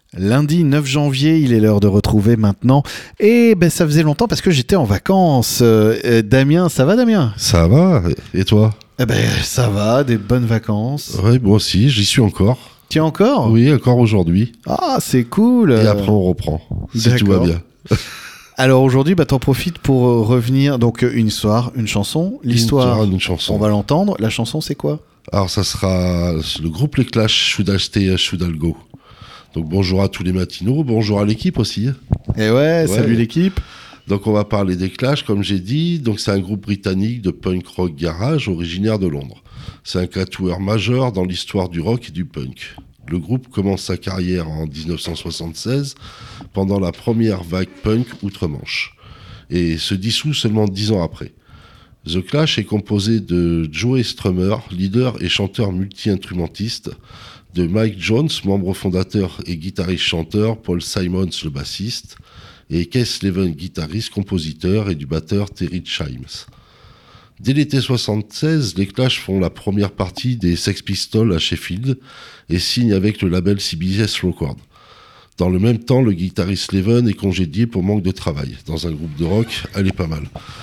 Lundi 9 janvier, il est l'heure de retrouver maintenant. Et ça faisait longtemps parce que j'étais en vacances. Damien, ça va Damien ? Ça va, et toi ? Ça va, des bonnes vacances. Oui, moi aussi, j'y suis encore. Tu es encore ? Oui, encore aujourd'hui. Ah, c'est cool. Et après on reprend, si tout va bien. Alors aujourd'hui, t'en profites pour revenir. Donc une histoire, une chanson. L'histoire, une chanson. On va l'entendre. La chanson, c'est quoi ? Alors ça sera le groupe Les Clash, Should I Stay, Should I Go. Donc bonjour à tous les matinaux, bonjour à l'équipe aussi. Et ouais, salut l'équipe. Donc on va parler des Clash, comme j'ai dit. Donc c'est un groupe britannique de punk rock garage originaire de Londres. C'est un quatuor majeur dans l'histoire du rock et du punk. Le groupe commence sa carrière en 1976 pendant la première vague punk outre-Manche et se dissout seulement 10 ans après. The Clash est composé de Joey Strummer, leader et chanteur multi-instrumentiste, de Mike Jones, membre fondateur et guitariste-chanteur, Paul Simons, le bassiste, et Keith Leven, guitariste-compositeur, et du batteur Terry Chimes. Dès l'été 76, les Clash font la première partie des Sex Pistols à Sheffield et signent avec le label CBS Records. Dans le même temps, le guitariste Leven est congédié pour manque de travail. Dans un groupe de rock, elle est pas mal.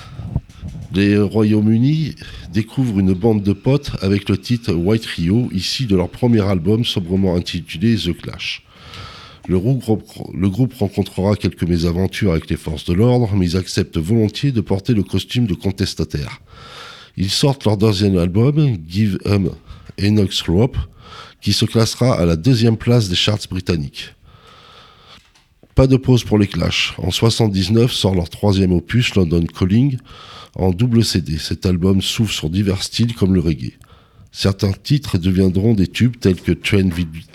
Les Royaumes-Unis découvrent une bande de potes avec le titre White Rio, issu de leur premier album sobrement intitulé The Clash. Le groupe rencontrera quelques mésaventures avec les forces de l'ordre, mais ils acceptent volontiers de porter le costume de contestataire. Ils sortent leur deuxième album, Give 'Em Enoch's Rope, qui se classera à la 2e place des charts britanniques. Pas de pause pour les Clash. En 79 sort leur 3e opus, London Calling, en double CD. Cet album s'ouvre sur divers styles comme le reggae. Certains titres deviendront des tubes tels que Train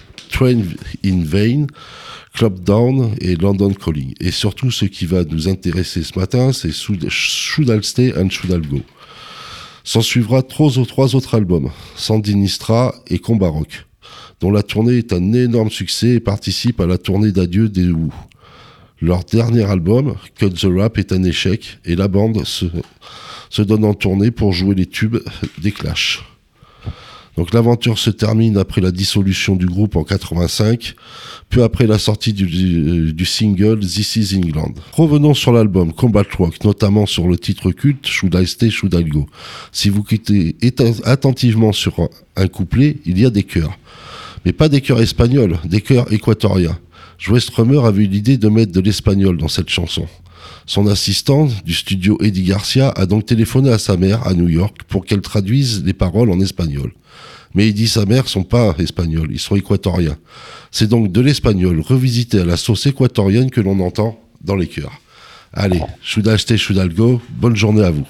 in Vain, Club Down et London Calling. Et surtout, ce qui va nous intéresser ce matin, c'est Should I Stay and Should I Go. S'en suivra 3 autres albums, Sandinistra et Combat Rock, dont la tournée est un énorme succès et participe à la tournée d'adieu des Who. Leur dernier album, Cut the Rap, est un échec et la bande se donne en tournée pour jouer les tubes des Clash. Donc l'aventure se termine après la dissolution du groupe en 85, peu après la sortie du single This Is England. Revenons sur l'album Combat Rock, notamment sur le titre culte Should I Stay, Should I Go. Si vous quittez attentivement sur un couplet, il y a des chœurs. Mais pas des chœurs espagnols, des chœurs équatoriens. Joey Strummer avait eu l'idée de mettre de l'espagnol dans cette chanson. Son assistant du studio Eddie Garcia a donc téléphoné à sa mère à New York pour qu'elle traduise les paroles en espagnol. Mais Eddie et sa mère sont pas espagnols, ils sont équatoriens. C'est donc de l'espagnol revisité à la sauce équatorienne que l'on entend dans les chœurs. Allez, Should I Stay, Should I Go, bonne journée à vous.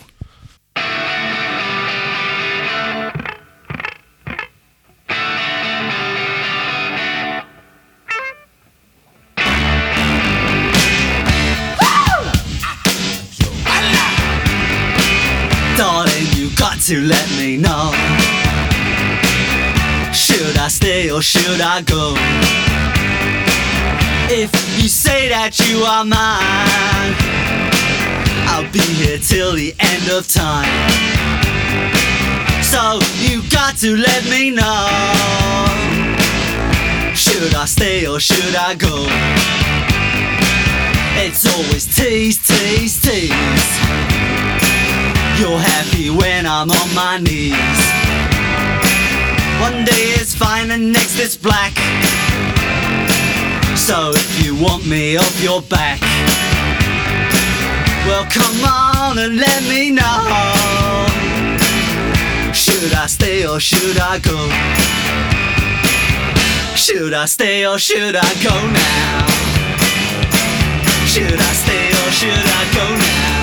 To let me know, should I stay or should I go? If you say that you are mine, I'll be here till the end of time. So you got to let me know, should I stay or should I go? It's always tease, tease, tease. You're happy when I'm on my knees. One day it's fine and next it's black. So if you want me off your back, well come on and let me know, should I stay or should I go? Should I stay or should I go now? Should I stay or should I go now?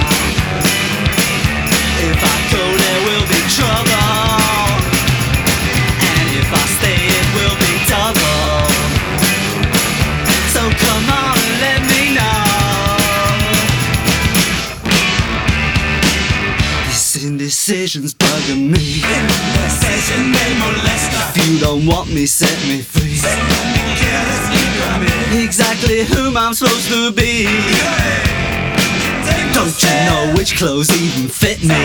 If I go there will be trouble, and if I stay it will be double. So come on and let me know. This indecision's bugging me. Indecision may molest us. If you don't want me, set me free. Set me careless, exactly whom I'm supposed to be. Don't you know which clothes even fit me?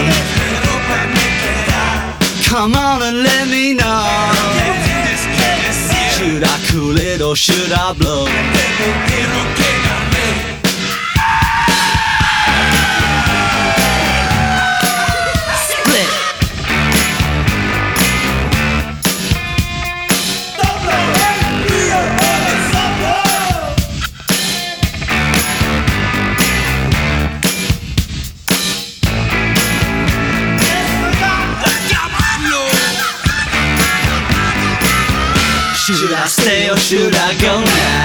Come on and let me know. Should I cool it or should I blow? Should I stay or should I go now?